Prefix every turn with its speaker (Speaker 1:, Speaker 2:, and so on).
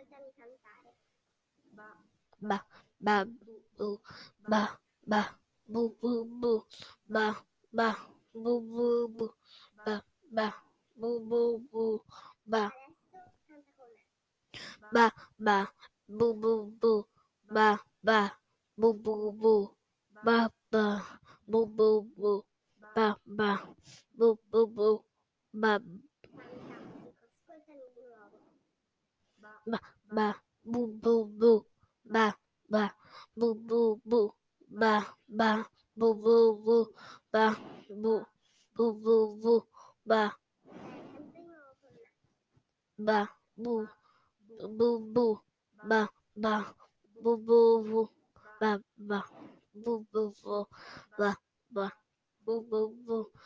Speaker 1: ba ba bu ba ba bu bu bu ba ba bu bu bu ba ba bu bu bu ba ba ba bu bu bu ba ba bu bu bu ba ba bu bu bu ba ba bu bu bu ba ba ba bu bu bu ba ba bu bu bu ba ba bu bu bu ba bu bu bu bu ba ba bu bu bu ba ba bu bu bu ba ba bu bu bu ba ba bu bu bu